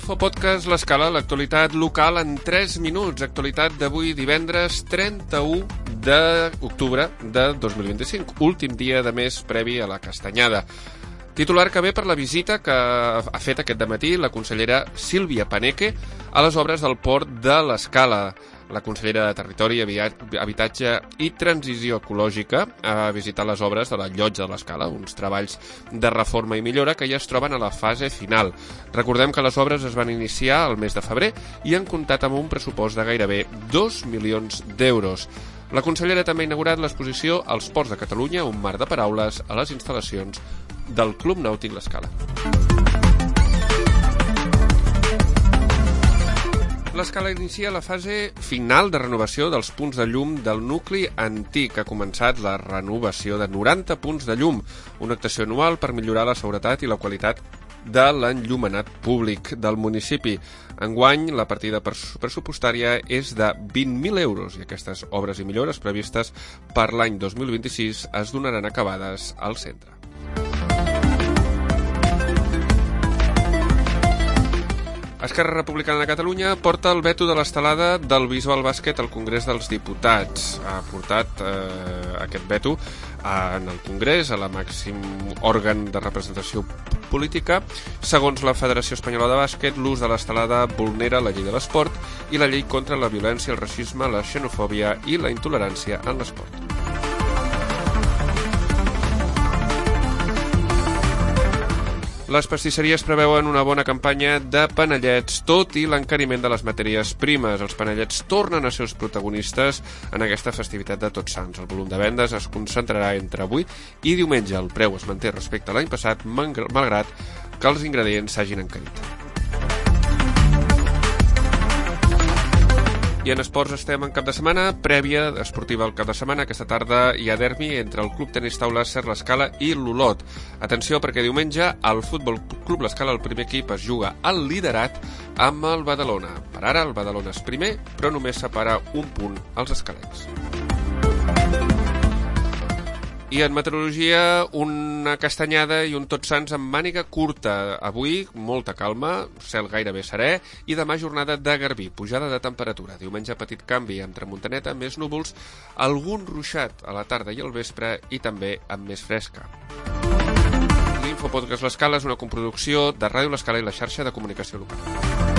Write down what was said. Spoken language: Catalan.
Infopodcast L'Escala, l'actualitat local en 3 minuts. Actualitat d'avui, divendres 31 d'octubre de 2025, últim dia de mes previ a la castanyada. Titular que ve per la visita que ha fet aquest dematí la consellera Sílvia Paneque a les obres del port de l'Escala. La consellera de Territori, Habitatge i Transició Ecològica ha visitat les obres de la llotja de l'Escala, uns treballs de reforma i millora que ja es troben a la fase final. Recordem que les obres es van iniciar el mes de febrer i han comptat amb un pressupost de gairebé 2 milions d'euros. La consellera també ha inaugurat l'exposició als Ports de Catalunya, un mar de paraules a les instal·lacions del Club Nàutic L'Escala. L'Escala inicia la fase final de renovació dels punts de llum del nucli antic. Ha començat la renovació de 90 punts de llum, una actuació anual per millorar la seguretat i la qualitat de l'enllumenat públic del municipi. Enguany, la partida pressupostària és de 20.000 euros i aquestes obres i millores previstes per l'any 2026 es donaran acabades al centre. Esquerra Republicana de Catalunya porta el veto de l'estelada del Bisbal Bàsquet al Congrés dels Diputats. Ha portat aquest veto en el Congrés, a la màxim òrgan de representació política. Segons la Federació Espanyola de Bàsquet, l'ús de l'estelada vulnera la llei de l'esport i la llei contra la violència, el racisme, la xenofòbia i la intolerància en l'esport. Les pastisseries preveuen una bona campanya de panellets, tot i l'encariment de les matèries primes. Els panellets tornen a ser els protagonistes en aquesta festivitat de Tots Sants. El volum de vendes es concentrarà entre avui i diumenge. El preu es manté respecte a l'any passat, malgrat que els ingredients s'hagin encarit. I en esports estem en cap de setmana, prèvia esportiva al cap de setmana. Aquesta tarda hi ha derbi entre el Club Tenis Taula Ser l'Escala i l'Olot. Atenció, perquè diumenge al Futbol Club l'Escala, el primer equip, es juga al liderat amb el Badalona. Per ara el Badalona és primer, però només separa un punt als escalets. I en meteorologia, una castanyada i un Tots Sants amb màniga curta. Avui, molta calma, cel gairebé serè, i demà jornada de garbí, pujada de temperatura. Diumenge, petit canvi amb tramuntaneta, més núvols, algun ruixat a la tarda i al vespre i també amb més fresca. L'Infopodcast L'Escala és una coproducció de Ràdio L'Escala i la xarxa de comunicació local.